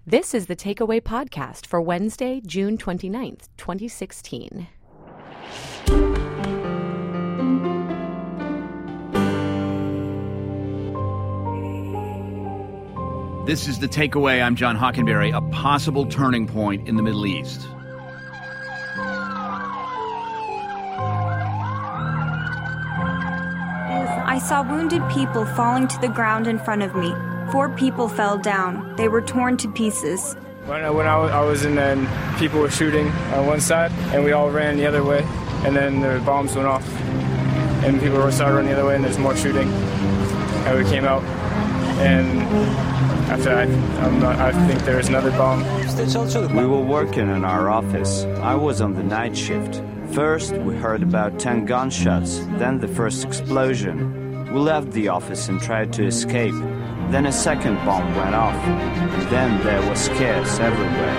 This is the Takeaway Podcast for Wednesday, June 29th, 2016. This is The Takeaway. I'm John Hockenberry. A possible turning point in the Middle East. I saw wounded people falling to the ground in front of me. 4 people fell down. They were torn to pieces. When I was in there, people were shooting on one side, and we all ran the other way. And then the bombs went off, and people started running the other way, and there's more shooting. And we came out, and after that, I think there's another bomb. We were working in our office. I was on the night shift. First, we heard about 10 gunshots, then the first explosion. We left the office and tried to escape. Then a second bomb went off. Then there was chaos everywhere.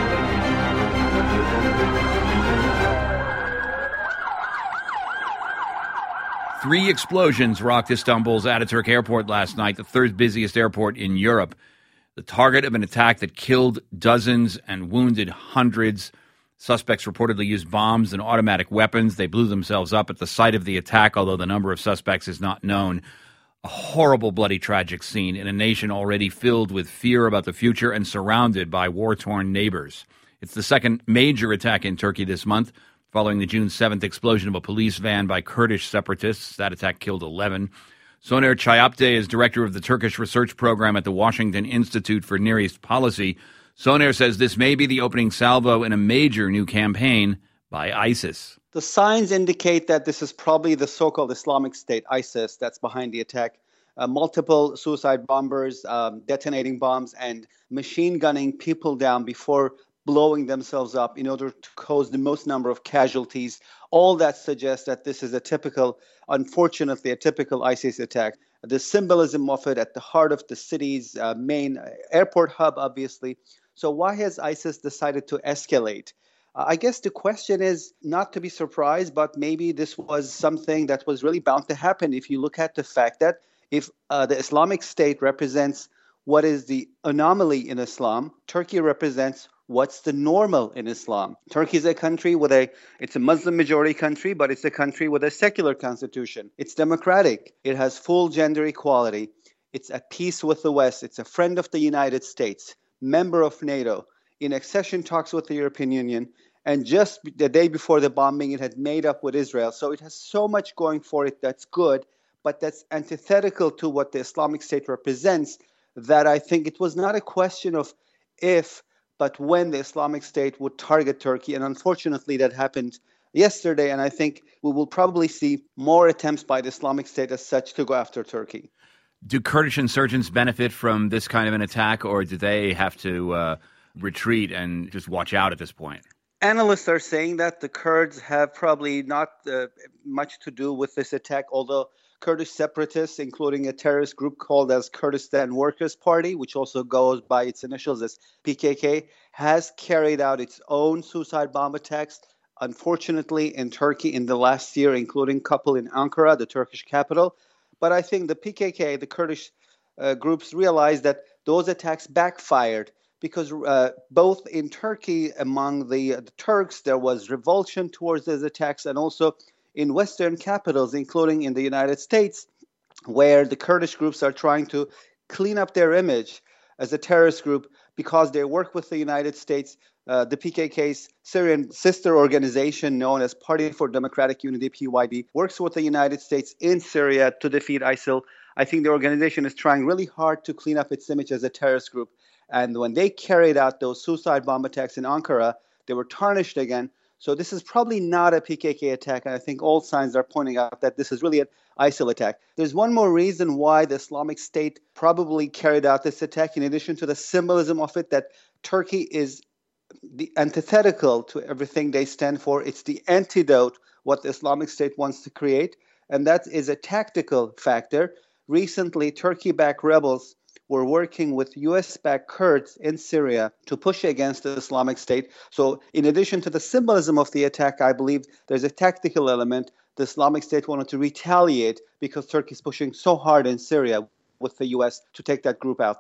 Three explosions rocked Istanbul's Ataturk airport last night, the third busiest airport in Europe. The target of an attack that killed dozens and wounded hundreds. Suspects reportedly used bombs and automatic weapons. They blew themselves up at the site of the attack, although the number of suspects is not known. A horrible, bloody, tragic scene in a nation already filled with fear about the future and surrounded by war-torn neighbors. It's the second major attack in Turkey this month, following the June 7th explosion of a police van by Kurdish separatists. That attack killed 11. Soner Çayapte is director of the Turkish research program at the Washington Institute for Near East Policy. Soner says this may be the opening salvo in a major new campaign by ISIS. The signs indicate that this is probably the so-called Islamic State, ISIS, that's behind the attack. Multiple suicide bombers, detonating bombs, and machine gunning people down before blowing themselves up in order to cause the most number of casualties. All that suggests that this is unfortunately, a typical ISIS attack. The symbolism of it at the heart of the city's main airport hub, obviously. So why has ISIS decided to escalate? I guess the question is not to be surprised, but maybe this was something that was really bound to happen if you look at the fact that if the Islamic State represents what is the anomaly in Islam, Turkey represents what's the normal in Islam. Turkey is a country it's a Muslim majority country, but it's a country with a secular constitution. It's democratic. It has full gender equality. It's at peace with the West. It's a friend of the United States, member of NATO, in accession talks with the European Union. And just the day before the bombing, it had made up with Israel. So it has so much going for it that's good, but that's antithetical to what the Islamic State represents, that I think it was not a question of if, but when the Islamic State would target Turkey. And unfortunately, that happened yesterday. And I think we will probably see more attempts by the Islamic State as such to go after Turkey. Do Kurdish insurgents benefit from this kind of an attack, or do they have to retreat and just watch out at this point? Analysts are saying that the Kurds have probably not much to do with this attack, although Kurdish separatists, including a terrorist group called as Kurdistan Workers' Party, which also goes by its initials as PKK, has carried out its own suicide bomb attacks, unfortunately, in Turkey in the last year, including a couple in Ankara, the Turkish capital. But I think the PKK, the Kurdish groups, realized that those attacks backfired because both in Turkey, among the Turks, there was revulsion towards those attacks, and also in Western capitals, including in the United States, where the Kurdish groups are trying to clean up their image as a terrorist group because they work with the United States. The PKK's Syrian sister organization, known as Party for Democratic Unity, PYD, works with the United States in Syria to defeat ISIL. I think the organization is trying really hard to clean up its image as a terrorist group. And when they carried out those suicide bomb attacks in Ankara, they were tarnished again. So this is probably not a PKK attack. And I think all signs are pointing out that this is really an ISIL attack. There's one more reason why the Islamic State probably carried out this attack, in addition to the symbolism of it, that Turkey is the antithetical to everything they stand for. It's the antidote, what the Islamic State wants to create. And that is a tactical factor. Recently, Turkey-backed rebels were working with U.S.-backed Kurds in Syria to push against the Islamic State. So in addition to the symbolism of the attack, I believe there's a tactical element. The Islamic State wanted to retaliate because Turkey is pushing so hard in Syria with the U.S. to take that group out there.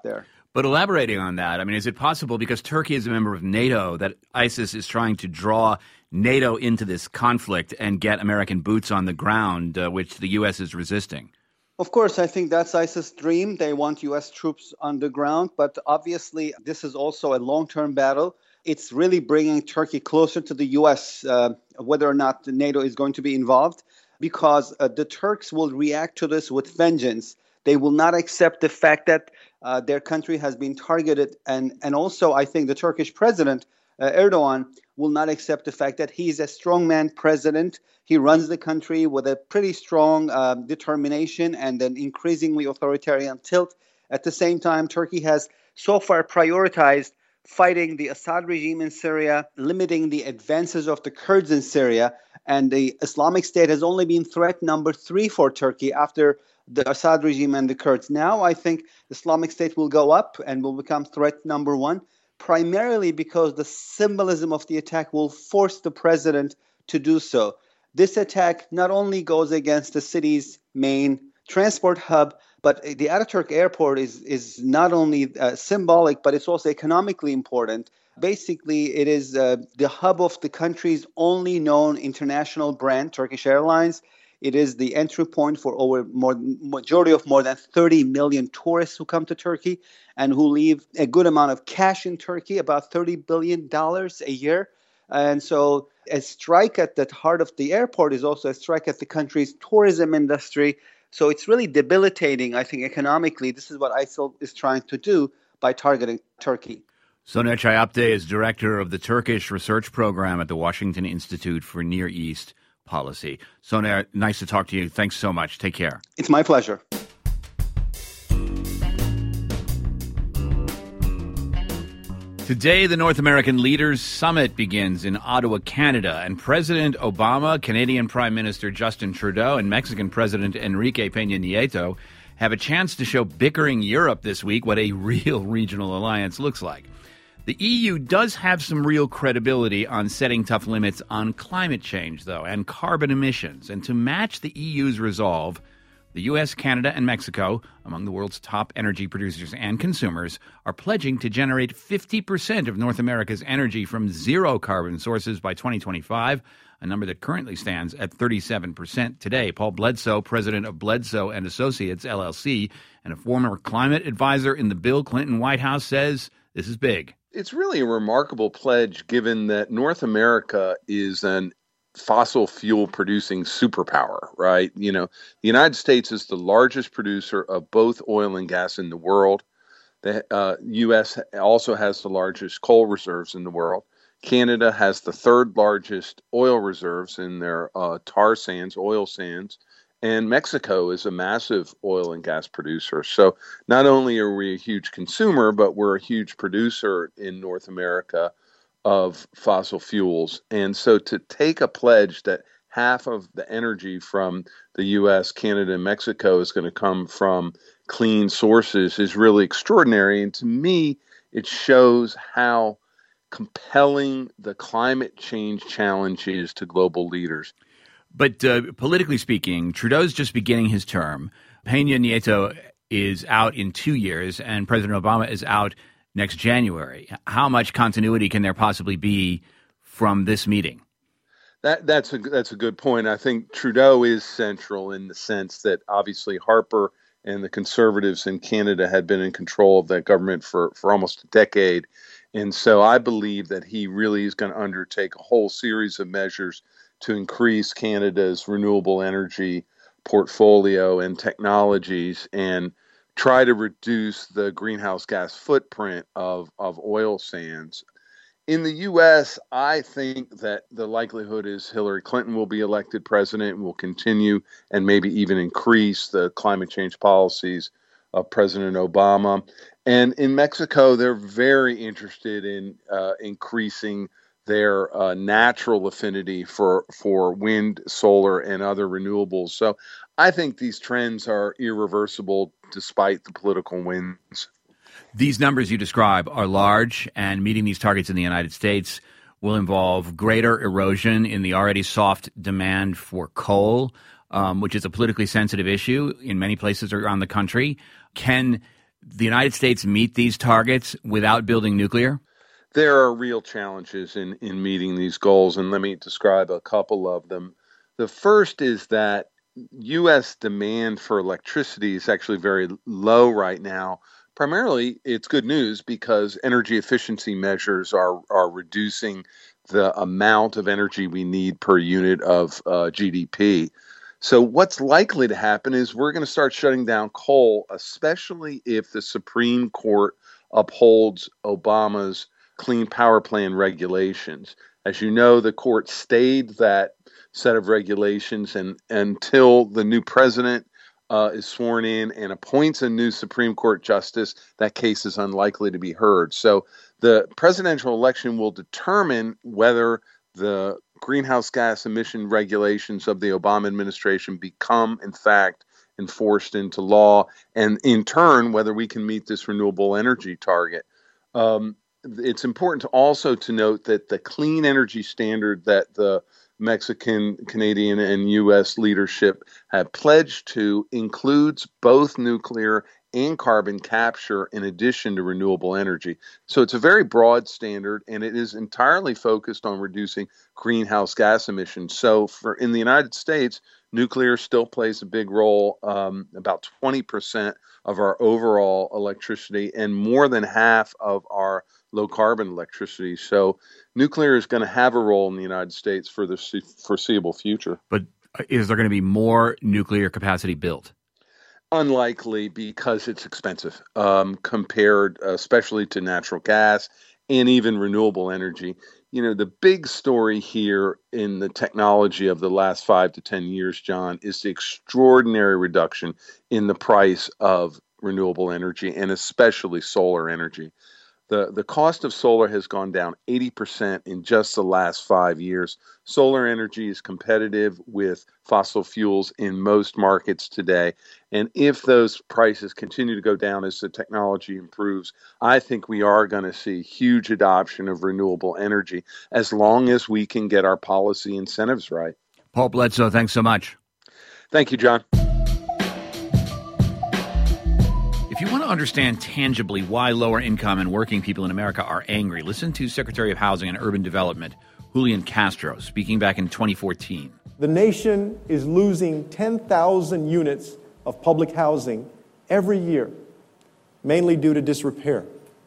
But elaborating on that, I mean, is it possible, because Turkey is a member of NATO, that ISIS is trying to draw NATO into this conflict and get American boots on the ground, which the U.S. is resisting? Of course, I think that's ISIS' dream. They want U.S. troops on the ground, but obviously this is also a long-term battle. It's really bringing Turkey closer to the U.S., whether or not NATO is going to be involved, because the Turks will react to this with vengeance. They will not accept the fact that their country has been targeted. And also, I think the Turkish president, Erdogan, will not accept the fact that he's a strongman president. He runs the country with a pretty strong determination and an increasingly authoritarian tilt. At the same time, Turkey has so far prioritized fighting the Assad regime in Syria, limiting the advances of the Kurds in Syria. And the Islamic State has only been threat number 3 for Turkey after the Assad regime and the Kurds. Now I think Islamic State will go up and will become threat number 1, primarily because the symbolism of the attack will force the president to do so. This attack not only goes against the city's main transport hub, but the Ataturk airport is not only symbolic, but it's also economically important. Basically, it is the hub of the country's only known international brand, Turkish Airlines. It is the entry point for majority of more than 30 million tourists who come to Turkey and who leave a good amount of cash in Turkey, about $30 billion a year. And so a strike at the heart of the airport is also a strike at the country's tourism industry. So it's really debilitating, I think, economically. This is what ISIL is trying to do by targeting Turkey. Soner Çayapte is director of the Turkish Research Program at the Washington Institute for Near East Policy. Soner, nice to talk to you. Thanks so much. Take care. It's my pleasure. Today, the North American Leaders Summit begins in Ottawa, Canada, and President Obama, Canadian Prime Minister Justin Trudeau, and Mexican President Enrique Peña Nieto have a chance to show bickering Europe this week what a real regional alliance looks like. The EU does have some real credibility on setting tough limits on climate change, though, and carbon emissions. And to match the EU's resolve, the U.S., Canada, and Mexico, among the world's top energy producers and consumers, are pledging to generate 50% of North America's energy from zero carbon sources by 2025, a number that currently stands at 37% today. Paul Bledsoe, president of Bledsoe and Associates, LLC, and a former climate advisor in the Bill Clinton White House, says this is big. It's really a remarkable pledge given that North America is an fossil fuel producing superpower, right? You know, the United States is the largest producer of both oil and gas in the world. The U.S. also has the largest coal reserves in the world. Canada has the third largest oil reserves in their tar sands, oil sands. And Mexico is a massive oil and gas producer. So not only are we a huge consumer, but we're a huge producer in North America of fossil fuels. And so to take a pledge that half of the energy from the U.S., Canada, and Mexico is going to come from clean sources is really extraordinary. And to me, it shows how compelling the climate change challenge is to global leaders. But politically speaking, Trudeau's just beginning his term. Peña Nieto is out in 2 years, and President Obama is out next January. How much continuity can there possibly be from this meeting? That's a good point. I think Trudeau is central in the sense that obviously Harper and the Conservatives in Canada had been in control of that government for almost a decade. And so I believe that he really is going to undertake a whole series of measures to increase Canada's renewable energy portfolio and technologies and try to reduce the greenhouse gas footprint of oil sands. In the U.S., I think that the likelihood is Hillary Clinton will be elected president and will continue and maybe even increase the climate change policies of President Obama. And in Mexico, they're very interested in increasing their natural affinity for wind, solar, and other renewables. So I think these trends are irreversible despite the political winds. These numbers you describe are large, and meeting these targets in the United States will involve greater erosion in the already soft demand for coal, which is a politically sensitive issue in many places around the country. Can the United States meet these targets without building nuclear? There are real challenges in meeting these goals, and let me describe a couple of them. The first is that U.S. demand for electricity is actually very low right now. Primarily, it's good news because energy efficiency measures are reducing the amount of energy we need per unit of GDP. So what's likely to happen is we're going to start shutting down coal, especially if the Supreme Court upholds Obama's Clean Power Plan regulations. As you know, the court stayed that set of regulations and until the new president is sworn in and appoints a new Supreme Court justice, that case is unlikely to be heard. So the presidential election will determine whether the greenhouse gas emission regulations of the Obama administration become, in fact, enforced into law, and in turn, whether we can meet this renewable energy target. It's important also to note that the clean energy standard that the Mexican, Canadian, and U.S. leadership have pledged to includes both nuclear and carbon capture in addition to renewable energy. So it's a very broad standard, and it is entirely focused on reducing greenhouse gas emissions. So in the United States, nuclear still plays a big role, about 20% of our overall electricity and more than half of our low carbon electricity. So nuclear is going to have a role in the United States for the foreseeable future. But is there going to be more nuclear capacity built? Unlikely, because it's expensive compared especially to natural gas and even renewable energy. You know, the big story here in the technology of the last 5 to 10 years, John, is the extraordinary reduction in the price of renewable energy and especially solar energy. The cost of solar has gone down 80% in just the last 5 years. Solar energy is competitive with fossil fuels in most markets today. And if those prices continue to go down as the technology improves, I think we are going to see huge adoption of renewable energy as long as we can get our policy incentives right. Paul Bledsoe, thanks so much. Thank you, John. If you want to understand tangibly why lower income and working people in America are angry, listen to Secretary of Housing and Urban Development, Julian Castro, speaking back in 2014. The nation is losing 10,000 units of public housing every year, mainly due to disrepair.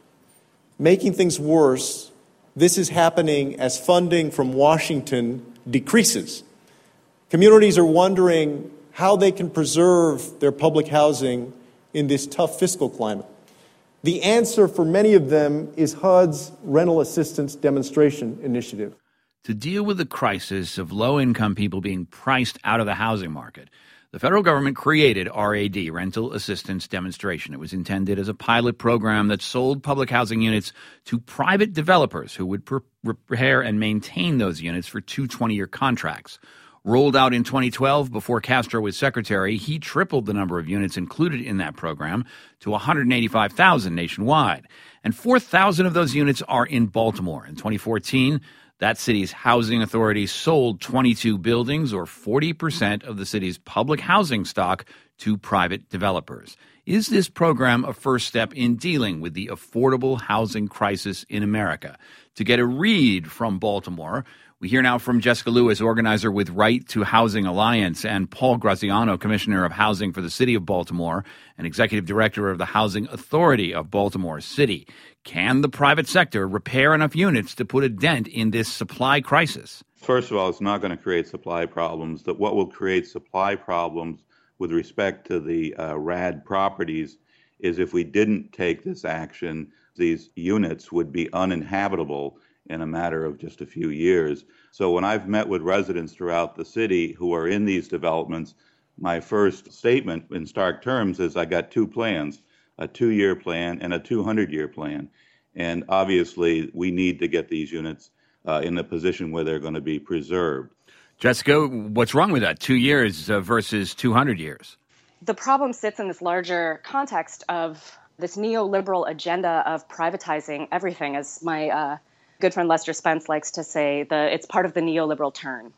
Making things worse, this is happening as funding from Washington decreases. Communities are wondering how they can preserve their public housing in this tough fiscal climate. The answer for many of them is HUD's Rental Assistance Demonstration Initiative. To deal with the crisis of low-income people being priced out of the housing market, the federal government created RAD, Rental Assistance Demonstration. It was intended as a pilot program that sold public housing units to private developers who would repair and maintain those units for 2 20-year contracts. Rolled out in 2012 before Castro was secretary, he tripled the number of units included in that program to 185,000 nationwide. And 4,000 of those units are in Baltimore. In 2014, that city's housing authority sold 22 buildings, or 40% of the city's public housing stock, to private developers. Is this program a first step in dealing with the affordable housing crisis in America? To get a read from Baltimore, we hear now from Jessica Lewis, organizer with Right to Housing Alliance, and Paul Graziano, Commissioner of Housing for the City of Baltimore and Executive Director of the Housing Authority of Baltimore City. Can the private sector repair enough units to put a dent in this supply crisis? First of all, it's not going to create supply problems. That what will create supply problems with respect to the RAD properties is if we didn't take this action, these units would be uninhabitable in a matter of just a few years. So when I've met with residents throughout the city who are in these developments, my first statement in stark terms is I got 2 plans, a 2-year plan and a 200-year plan. And obviously, we need to get these units in a position where they're going to be preserved. Jessica, what's wrong with that? 2 years versus 200 years? The problem sits in this larger context of this neoliberal agenda of privatizing everything, as my good friend Lester Spence likes to say, it's part of the neoliberal turn.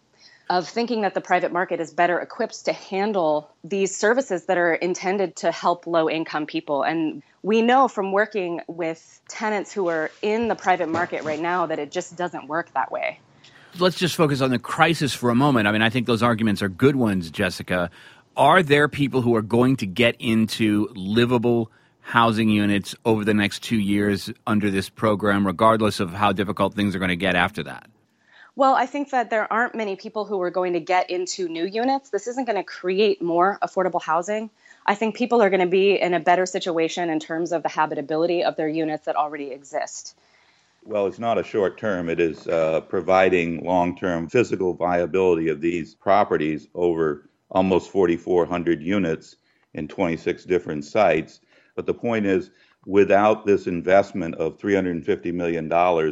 of thinking that the private market is better equipped to handle these services that are intended to help low-income people. And we know from working with tenants who are in the private market right now that it just doesn't work that way. Let's just focus on the crisis for a moment. I mean, I think those arguments are good ones, Jessica. Are there people who are going to get into livable housing units over the next 2 years under this program, regardless of how difficult things are going to get after that? Well, I think that there aren't many people who are going to get into new units. This isn't going to create more affordable housing. I think people are going to be in a better situation in terms of the habitability of their units that already exist. Well, it's not a short term. It is providing long-term physical viability of these properties over almost 4,400 units in 26 different sites. But the point is, without this investment of $350 million,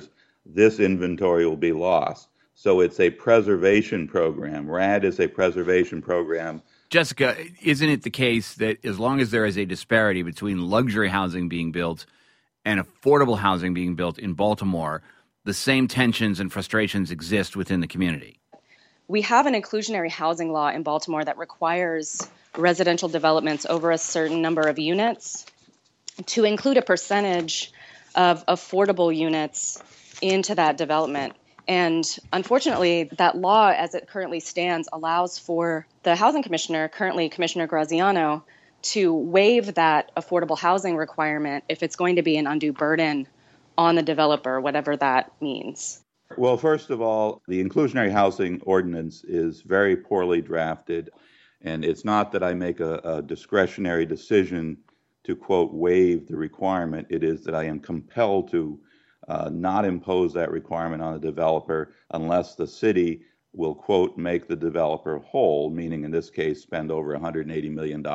this inventory will be lost. So it's a preservation program. RAD is a preservation program. Jessica, isn't it the case that as long as there is a disparity between luxury housing being built and affordable housing being built in Baltimore, the same tensions and frustrations exist within the community? We have an inclusionary housing law in Baltimore that requires residential developments over a certain number of units to include a percentage of affordable units into that development. And unfortunately, that law, as it currently stands, allows for the housing commissioner, currently Commissioner Graziano, to waive that affordable housing requirement if it's going to be an undue burden on the developer, whatever that means. Well, first of all, the inclusionary housing ordinance is very poorly drafted. And it's not that I make a discretionary decision to, quote, waive the requirement. It is that I am compelled to not impose that requirement on a developer unless the city will, quote, make the developer whole, meaning in this case spend over $180 million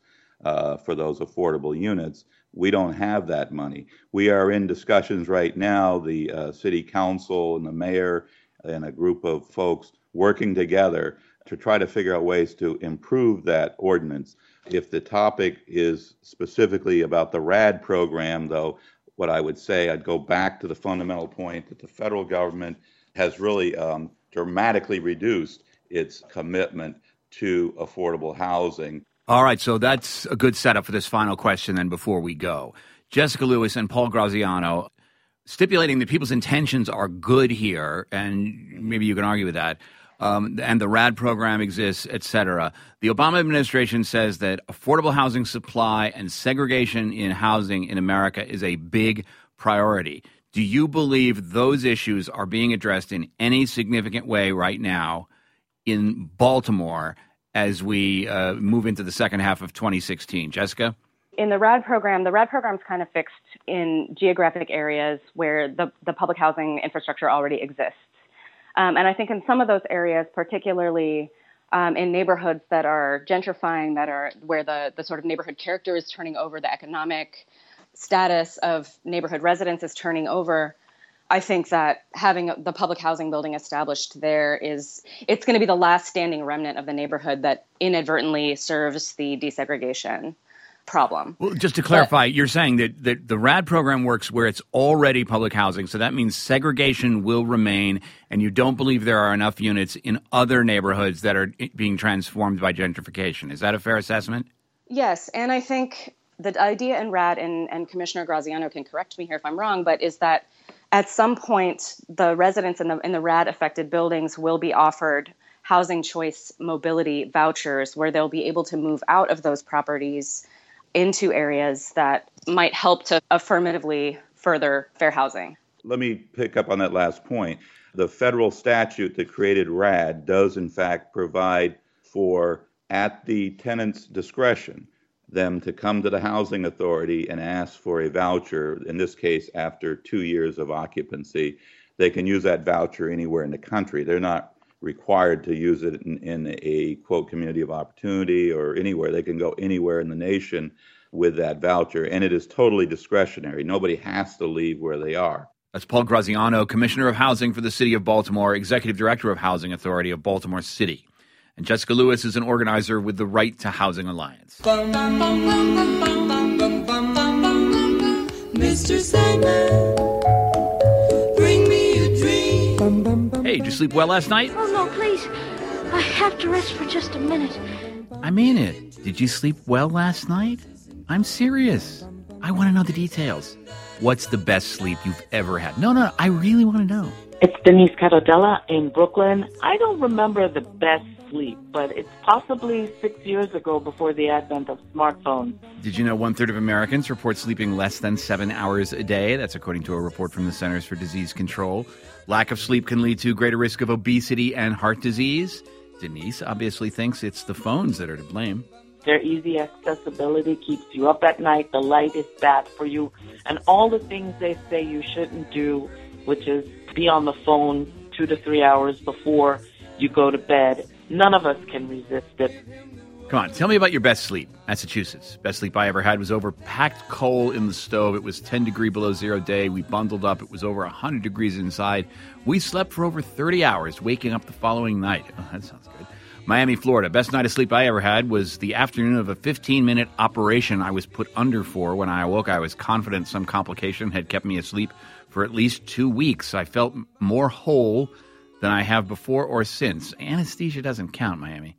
for those affordable units. We don't have that money. We are in discussions right now, the city council and the mayor and a group of folks working together to try to figure out ways to improve that ordinance. If the topic is specifically about the RAD program, though, what I would say, I'd go back to the fundamental point that the federal government has really dramatically reduced its commitment to affordable housing. All right, so that's a good setup for this final question then before we go. Jessica Lewis and Paul Graziano, stipulating that people's intentions are good here, and maybe you can argue with that, and the RAD program exists, et cetera. The Obama administration says that affordable housing supply and segregation in housing in America is a big priority. Do you believe those issues are being addressed in any significant way right now in Baltimore as we move into the second half of 2016? Jessica? In the RAD program is kind of fixed in geographic areas where the public housing infrastructure already exists. And I think in some of those areas, particularly in neighborhoods that are gentrifying, that are where the sort of neighborhood character is turning over, the economic status of neighborhood residents is turning over, I think that having the public housing building established there it's going to be the last standing remnant of the neighborhood that inadvertently serves the desegregation problem. Well, just to clarify, you're saying that the RAD program works where it's already public housing, so that means segregation will remain, and you don't believe there are enough units in other neighborhoods that are being transformed by gentrification. Is that a fair assessment? Yes, and I think the idea in RAD, and Commissioner Graziano can correct me here if I'm wrong, but is that at some point the residents in the RAD-affected buildings will be offered housing choice mobility vouchers where they'll be able to move out of those properties into areas that might help to affirmatively further fair housing. Let me pick up on that last point. The federal statute that created RAD does, in fact, provide for, at the tenant's discretion, them to come to the housing authority and ask for a voucher, in this case, after 2 years of occupancy. They can use that voucher anywhere in the country. They're not required to use it in a, quote, community of opportunity or anywhere. They can go anywhere in the nation with that voucher, and it is totally discretionary. Nobody has to leave where they are. That's Paul Graziano, Commissioner of Housing for the City of Baltimore, Executive Director of Housing Authority of Baltimore City. And Jessica Lewis is an organizer with the Right to Housing Alliance. Mr. Sandman, bring me a dream. Hey, did you sleep well last night? Oh, no, please. I have to rest for just a minute. I mean it. Did you sleep well last night? I'm serious. I want to know the details. What's the best sleep you've ever had? No, I really want to know. It's Denise Catodella in Brooklyn. I don't remember the best sleep, but it's possibly 6 years ago before the advent of smartphones. Did you know 1/3 of Americans report sleeping less than 7 hours a day? That's according to a report from the Centers for Disease Control. Lack of sleep can lead to greater risk of obesity and heart disease. Denise obviously thinks it's the phones that are to blame. Their easy accessibility keeps you up at night. The light is bad for you. And all the things they say you shouldn't do, which is be on the phone 2 to 3 hours before you go to bed. None of us can resist it. Come on, tell me about your best sleep. Massachusetts. Best sleep I ever had was over packed coal in the stove. It was 10 degrees below zero day. We bundled up. It was over 100 degrees inside. We slept for over 30 hours, waking up the following night. Oh, that sounds good. Miami, Florida. Best night of sleep I ever had was the afternoon of a 15-minute operation I was put under for. When I awoke, I was confident some complication had kept me asleep for at least 2 weeks. I felt more whole than I have before or since. Anesthesia doesn't count, Miami.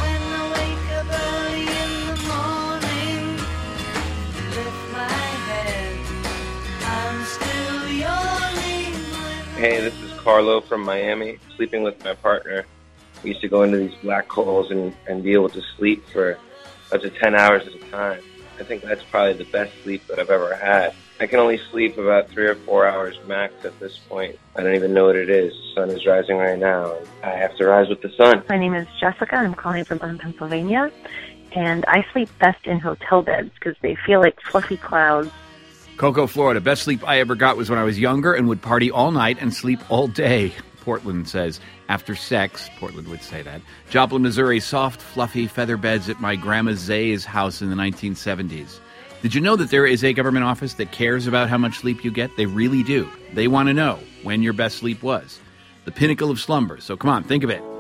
Hey, this is Carlo from Miami, sleeping with my partner. We used to go into these black holes and be able to sleep for up to 10 hours at a time. I think that's probably the best sleep that I've ever had. I can only sleep about 3 or 4 hours max at this point. I don't even know what it is. The sun is rising right now, and I have to rise with the sun. My name is Jessica. I'm calling from Pennsylvania, and I sleep best in hotel beds because they feel like fluffy clouds. Cocoa, Florida. Best sleep I ever got was when I was younger and would party all night and sleep all day. Portland says, after sex, Portland would say that. Joplin, Missouri, soft, fluffy feather beds at my grandma Zay's house in the 1970s. Did you know that there is a government office that cares about how much sleep you get? They really do. They want to know when your best sleep was. The pinnacle of slumber. So come on, think of it.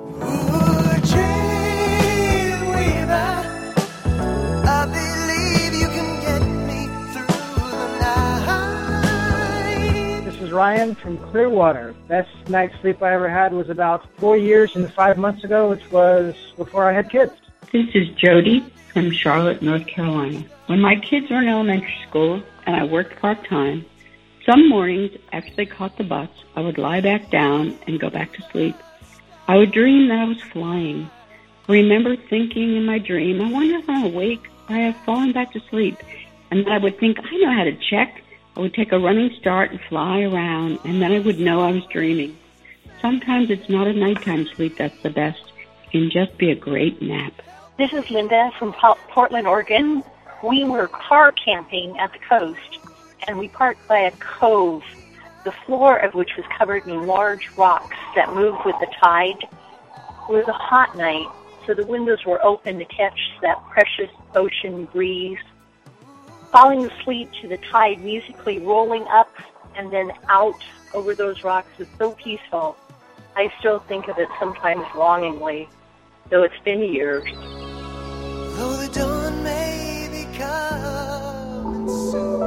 Ryan from Clearwater. Best night's sleep I ever had was about 4 years and 5 months ago, which was before I had kids. This is Jody from Charlotte, North Carolina. When my kids were in elementary school and I worked part-time, some mornings after they caught the bus, I would lie back down and go back to sleep. I would dream that I was flying. I remember thinking in my dream, I wonder if I'm awake or I have fallen back to sleep. And then I would think, I know how to check. I would take a running start and fly around, and then I would know I was dreaming. Sometimes it's not a nighttime sleep that's the best. It can just be a great nap. This is Linda from Portland, Oregon. We were car camping at the coast, and we parked by a cove, the floor of which was covered in large rocks that moved with the tide. It was a hot night, so the windows were open to catch that precious ocean breeze. Falling asleep to the tide musically rolling up and then out over those rocks is so peaceful. I still think of it sometimes longingly, though it's been years. Though the dawn may be coming soon.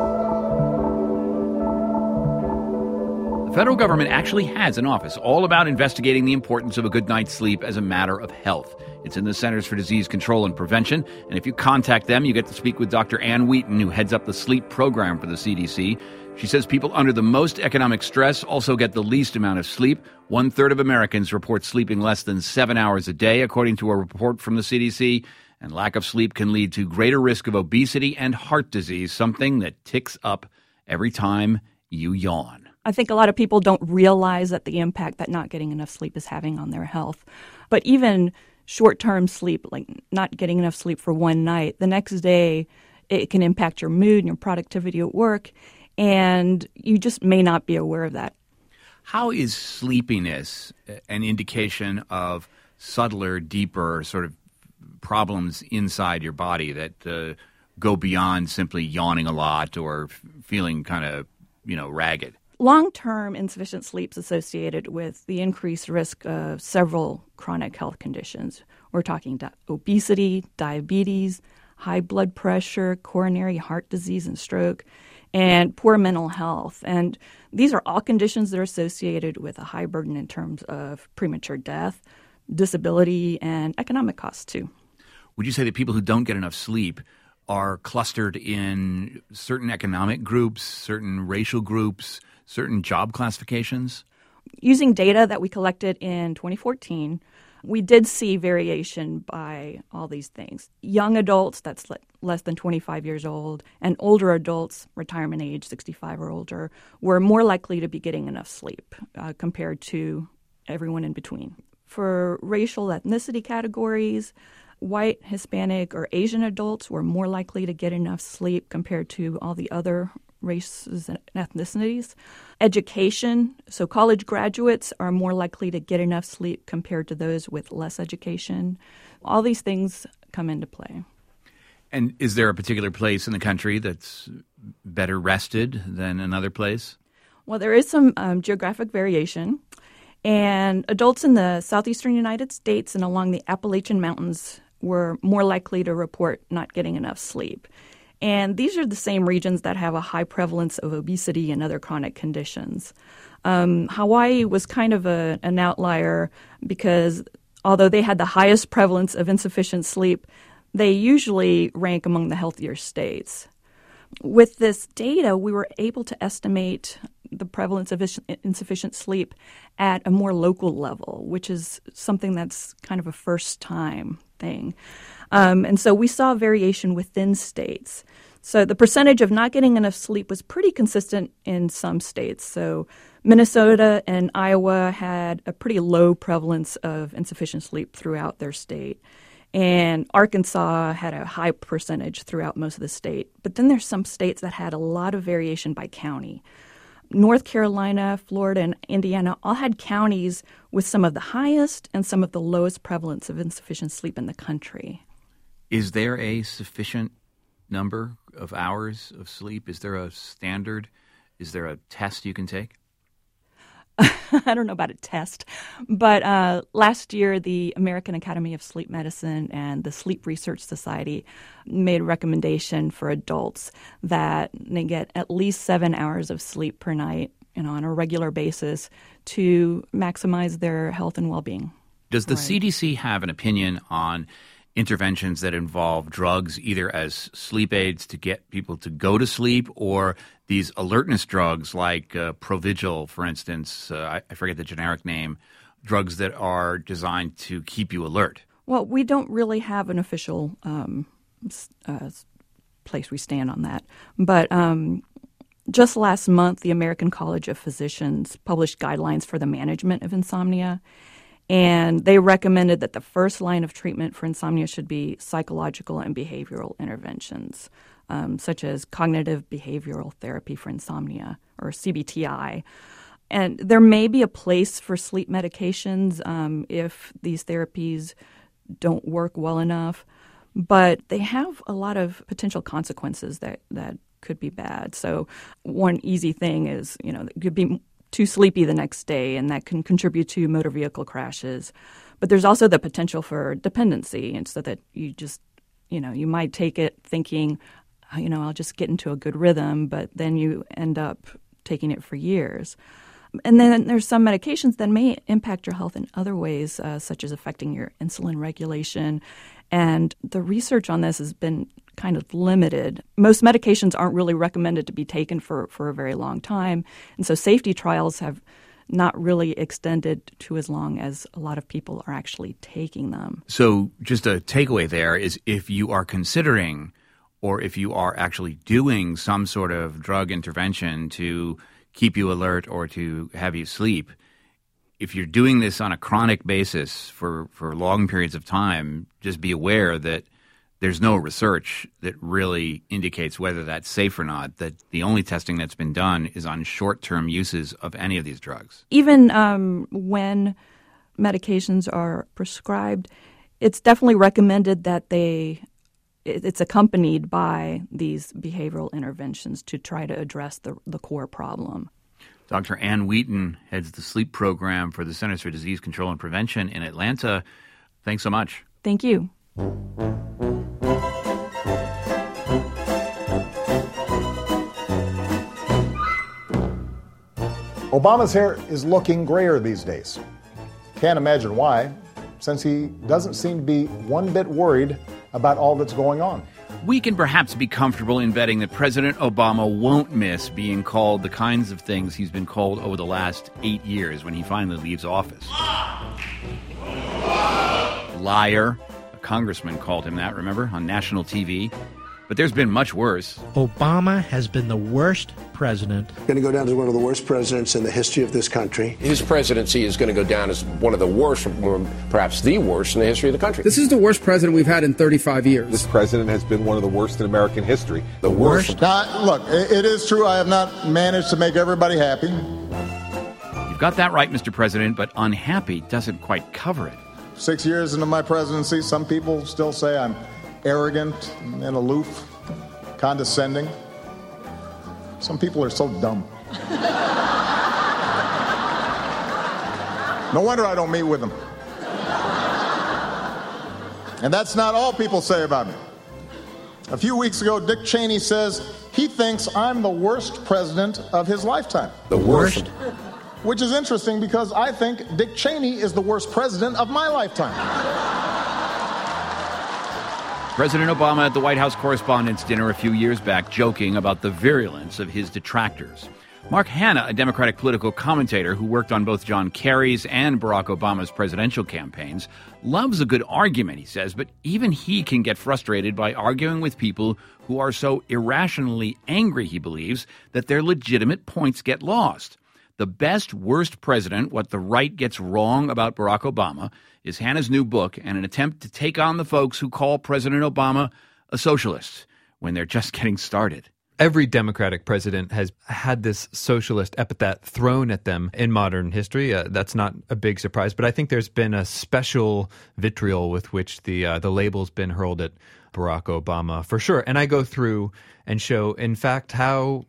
The federal government actually has an office all about investigating the importance of a good night's sleep as a matter of health. It's in the Centers for Disease Control and Prevention, and if you contact them, you get to speak with Dr. Ann Wheaton, who heads up the sleep program for the CDC. She says people under the most economic stress also get the least amount of sleep. 1/3 of Americans report sleeping less than 7 hours a day, according to a report from the CDC, and lack of sleep can lead to greater risk of obesity and heart disease, something that ticks up every time you yawn. I think a lot of people don't realize that the impact that not getting enough sleep is having on their health. But even short-term sleep, like not getting enough sleep for one night, the next day it can impact your mood and your productivity at work, and you just may not be aware of that. How is sleepiness an indication of subtler, deeper sort of problems inside your body that go beyond simply yawning a lot or feeling kind of, ragged? Long-term insufficient sleep is associated with the increased risk of several chronic health conditions. We're talking obesity, diabetes, high blood pressure, coronary heart disease and stroke, and poor mental health. And these are all conditions that are associated with a high burden in terms of premature death, disability, and economic costs too. Would you say that people who don't get enough sleep are clustered in certain economic groups, certain racial groups, certain job classifications? Using data that we collected in 2014, we did see variation by all these things. Young adults, that's less than 25 years old, and older adults, retirement age 65 or older, were more likely to be getting enough sleep compared to everyone in between. For racial ethnicity categories, white, Hispanic, or Asian adults were more likely to get enough sleep compared to all the other races and ethnicities. Education, so college graduates are more likely to get enough sleep compared to those with less education. All these things come into play. And is there a particular place in the country that's better rested than another place? Well, there is some geographic variation. And adults in the southeastern United States and along the Appalachian Mountains were more likely to report not getting enough sleep. And these are the same regions that have a high prevalence of obesity and other chronic conditions. Hawaii was kind of an outlier because although they had the highest prevalence of insufficient sleep, they usually rank among the healthier states. With this data, we were able to estimate the prevalence of insufficient sleep at a more local level, which is something that's kind of a first-time thing. And so we saw variation within states. So the percentage of not getting enough sleep was pretty consistent in some states. So Minnesota and Iowa had a pretty low prevalence of insufficient sleep throughout their state. And Arkansas had a high percentage throughout most of the state. But then there's some states that had a lot of variation by county. North Carolina, Florida, and Indiana all had counties with some of the highest and some of the lowest prevalence of insufficient sleep in the country. Is there a sufficient number of hours of sleep? Is there a standard? Is there a test you can take? I don't know about a test, but last year the American Academy of Sleep Medicine and the Sleep Research Society made a recommendation for adults that they get at least 7 hours of sleep per night, on a regular basis to maximize their health and well-being. Does the CDC have an opinion on interventions that involve drugs either as sleep aids to get people to go to sleep or these alertness drugs like Provigil, for instance, I forget the generic name, drugs that are designed to keep you alert? Well, we don't really have an official place we stand on that. But just last month, the American College of Physicians published guidelines for the management of insomnia. And they recommended that the first line of treatment for insomnia should be psychological and behavioral interventions, such as cognitive behavioral therapy for insomnia, or CBTI. And there may be a place for sleep medications if these therapies don't work well enough, but they have a lot of potential consequences that could be bad. So one easy thing is, it could be too sleepy the next day, and that can contribute to motor vehicle crashes. But there's also the potential for dependency, and so that you just, you might take it thinking, I'll just get into a good rhythm, but then you end up taking it for years. And then there's some medications that may impact your health in other ways, such as affecting your insulin regulation. And the research on this has been kind of limited. Most medications aren't really recommended to be taken for a very long time. And so safety trials have not really extended to as long as a lot of people are actually taking them. So just a takeaway there is if you are considering or if you are actually doing some sort of drug intervention to keep you alert or to have you sleep, if you're doing this on a chronic basis for long periods of time, just be aware that there's no research that really indicates whether that's safe or not, that the only testing that's been done is on short-term uses of any of these drugs. Even when medications are prescribed, it's definitely recommended that it's accompanied by these behavioral interventions to try to address the core problem. Dr. Ann Wheaton heads the sleep program for the Centers for Disease Control and Prevention in Atlanta. Thanks so much. Thank you. Obama's hair is looking grayer these days. Can't imagine why. since he doesn't seem to be one bit worried about all that's going on. We can perhaps be comfortable in betting that President Obama won't miss being called the kinds of things he's been called over the last 8 years when he finally leaves office. Liar. A congressman called him that, remember, on national TV. But there's been much worse. Obama has been the worst president. Going to go down as one of the worst presidents in the history of this country. His presidency is going to go down as one of the worst, perhaps the worst in the history of the country. This is the worst president we've had in 35 years. This president has been one of the worst in American history. The worst? Now, look, it is true I have not managed to make everybody happy. You've got that right, Mr. President, but unhappy doesn't quite cover it. 6 years into my presidency, some people still say I'm arrogant and aloof, condescending. Some people are so dumb. No wonder I don't meet with them. And that's not all people say about me. A few weeks ago, Dick Cheney says he thinks I'm the worst president of his lifetime. The worst? Which is interesting because I think Dick Cheney is the worst president of my lifetime. President Obama at the White House Correspondents' Dinner a few years back joking about the virulence of his detractors. Mark Hanna, a Democratic political commentator who worked on both John Kerry's and Barack Obama's presidential campaigns, loves a good argument, he says, but even he can get frustrated by arguing with people who are so irrationally angry, he believes, that their legitimate points get lost. The Best Worst President, What the Right Gets Wrong About Barack Obama, is Hanna's new book and an attempt to take on the folks who call President Obama a socialist when they're just getting started. Every Democratic president has had this socialist epithet thrown at them in modern history. That's not a big surprise, but I think there's been a special vitriol with which the label's been hurled at Barack Obama, for sure. And I go through and show, in fact, how,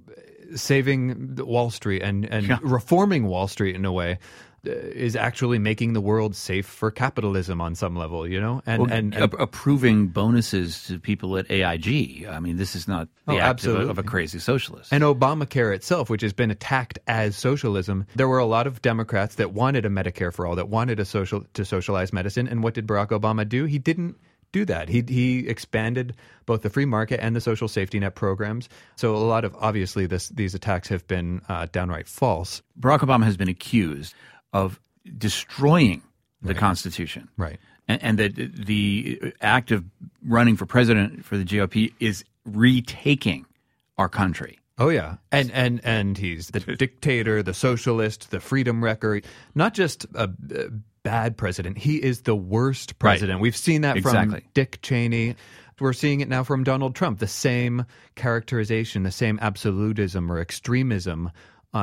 saving Wall Street and reforming Wall Street in a way is actually making the world safe for capitalism on some level, and approving bonuses to people at AIG. I mean, this is not the act of a crazy socialist. And Obamacare itself, which has been attacked as socialism, there were a lot of Democrats that wanted a Medicare for all, that wanted to socialize medicine. And what did Barack Obama do? He didn't do that. He expanded both the free market and the social safety net programs. So a lot of, obviously, these attacks have been downright false. Barack Obama has been accused of destroying the Constitution. Right. And that the act of running for president for the GOP is retaking our country. Oh, yeah. And he's the dictator, the socialist, the freedom wrecker. Not just a bad president. He is the worst president. Right. We've seen that from Dick Cheney. We're seeing it now from Donald Trump. The same characterization, the same absolutism or extremism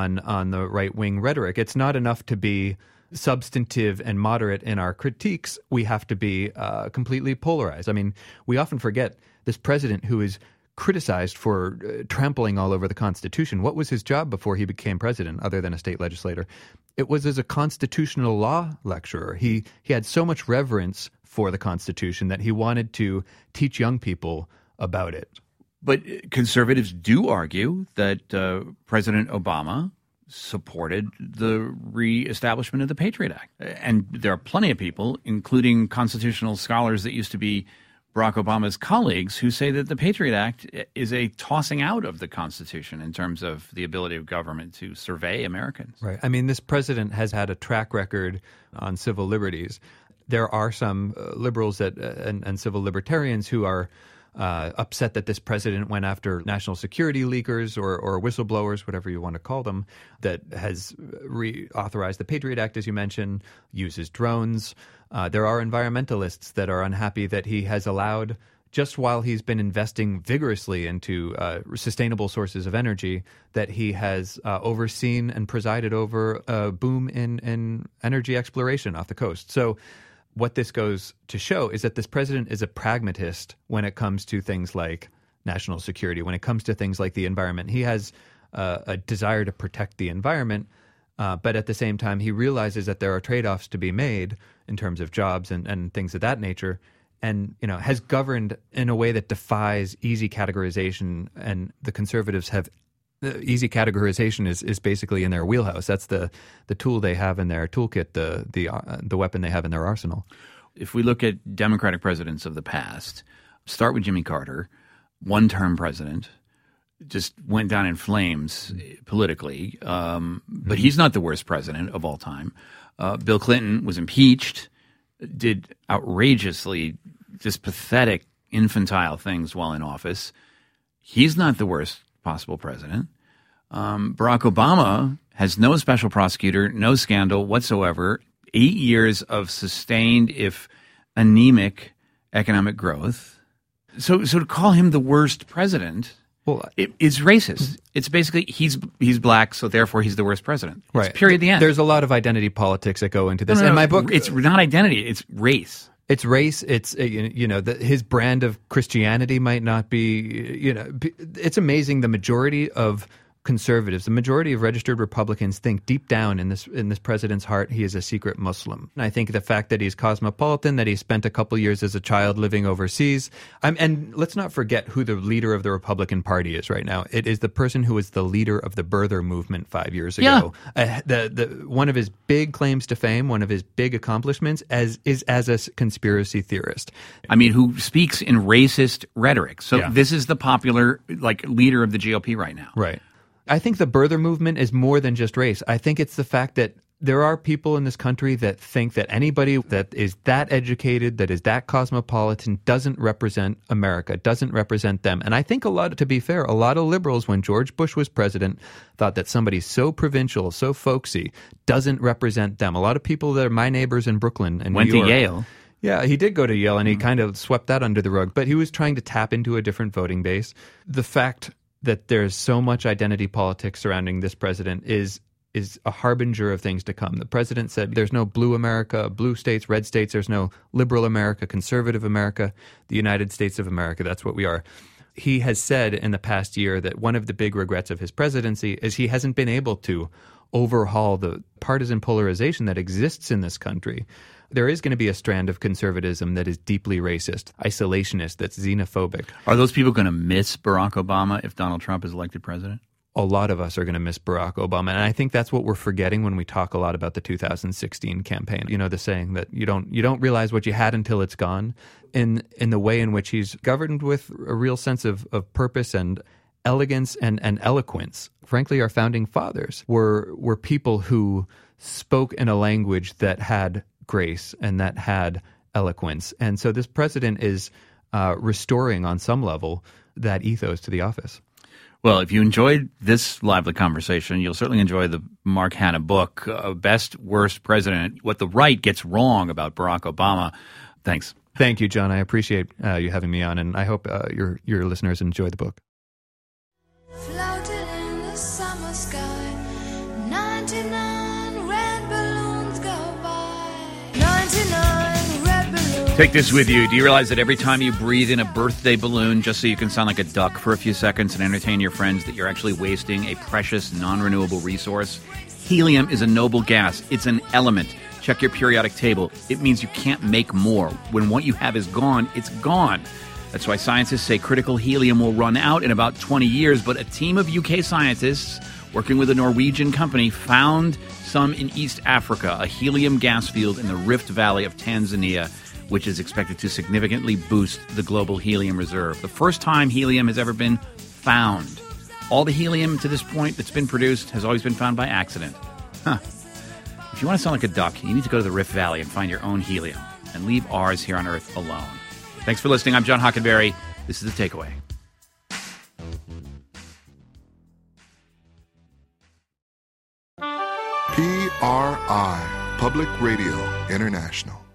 on the right-wing rhetoric. It's not enough to be substantive and moderate in our critiques. We have to be completely polarized. I mean, we often forget this president who is criticized for trampling all over the Constitution. What was his job before he became president, other than a state legislator? It was as a constitutional law lecturer. He had so much reverence for the Constitution that he wanted to teach young people about it. But conservatives do argue that President Obama supported the reestablishment of the Patriot Act. And there are plenty of people, including constitutional scholars that used to be Barack Obama's colleagues, who say that the Patriot Act is a tossing out of the Constitution in terms of the ability of government to survey Americans. Right. I mean, this president has had a track record on civil liberties. There are some liberals and civil libertarians who are upset that this president went after national security leakers or whistleblowers, whatever you want to call them, that has reauthorized the Patriot Act, as you mentioned, uses drones. There are environmentalists that are unhappy that he has allowed, just while he's been investing vigorously into sustainable sources of energy, that he has overseen and presided over a boom in energy exploration off the coast. So what this goes to show is that this president is a pragmatist when it comes to things like national security, when it comes to things like the environment. He has a desire to protect the environment, but at the same time, he realizes that there are trade-offs to be made in terms of jobs and things of that nature, and has governed in a way that defies easy categorization. And the conservatives have The easy categorization is basically in their wheelhouse. That's the tool they have in their toolkit, the weapon they have in their arsenal. If we look at Democratic presidents of the past, start with Jimmy Carter, one-term president, just went down in flames politically, but he's not the worst president of all time. Bill Clinton was impeached, did outrageously just pathetic, infantile things while in office. He's not the worst possible president. Barack Obama has no special prosecutor, no scandal whatsoever, 8 years of sustained, if anemic, economic growth. So to call him the worst president, it's racist. It's basically he's black, so therefore he's the worst president. Right. It's period. The end. There's a lot of identity politics that go into this. No, in my book, it's not identity. It's race. It's race. It's his brand of Christianity might not be. It's amazing. The majority of conservatives, the majority of registered Republicans, think deep down in this president's heart he is a secret Muslim. And I think the fact that he's cosmopolitan, that he spent a couple years as a child living overseas, and let's not forget who the leader of the Republican Party is right now. It is the person who was the leader of the birther movement 5 years ago. The one of his big claims to fame, one of his big accomplishments, is as a conspiracy theorist. I mean, who speaks in racist rhetoric. So this is the popular leader of the GOP right now. Right. I think the birther movement is more than just race. I think it's the fact that there are people in this country that think that anybody that is that educated, that is that cosmopolitan, doesn't represent America, doesn't represent them. And I think to be fair, a lot of liberals, when George Bush was president, thought that somebody so provincial, so folksy, doesn't represent them. A lot of people that are my neighbors in Brooklyn and went New York, to Yale. Yeah, he did go to Yale, and he kind of swept that under the rug. But he was trying to tap into a different voting base. The fact that there's so much identity politics surrounding this president is a harbinger of things to come. The president said there's no blue America, blue states, red states. There's no liberal America, conservative America, the United States of America. That's what we are. He has said in the past year that one of the big regrets of his presidency is he hasn't been able to overhaul the partisan polarization that exists in this country. There is going to be a strand of conservatism that is deeply racist, isolationist, that's xenophobic. Are those people going to miss Barack Obama if Donald Trump is elected president? A lot of us are going to miss Barack Obama. And I think that's what we're forgetting when we talk a lot about the 2016 campaign. You know, the saying that you don't realize what you had until it's gone. In the way in which he's governed with a real sense of purpose and elegance and eloquence. Frankly, our founding fathers were people who spoke in a language that had grace and that had eloquence. And so this president is restoring on some level that ethos to the office. Well, if you enjoyed this lively conversation, you'll certainly enjoy the Mark Hanna book, Best Worst President, What the Right Gets Wrong About Barack Obama. Thanks. Thank you, John. I appreciate you having me on, and I hope your listeners enjoy the book. Floated in the summer sky, 99 red balloons go by. 99 red balloons. Take this with you. Do you realize that every time you breathe in a birthday balloon just so you can sound like a duck for a few seconds and entertain your friends, that you're actually wasting a precious, non-renewable resource? Helium is a noble gas. It's an element. Check your periodic table. It means you can't make more. When what you have is gone, it's gone. That's why scientists say critical helium will run out in about 20 years, but a team of UK scientists working with a Norwegian company found some in East Africa, a helium gas field in the Rift Valley of Tanzania, which is expected to significantly boost the global helium reserve. The first time helium has ever been found. All the helium to this point that's been produced has always been found by accident. If you want to sound like a duck, you need to go to the Rift Valley and find your own helium and leave ours here on Earth alone. Thanks for listening. I'm John Hockenberry. This is The Takeaway. PRI, Public Radio International.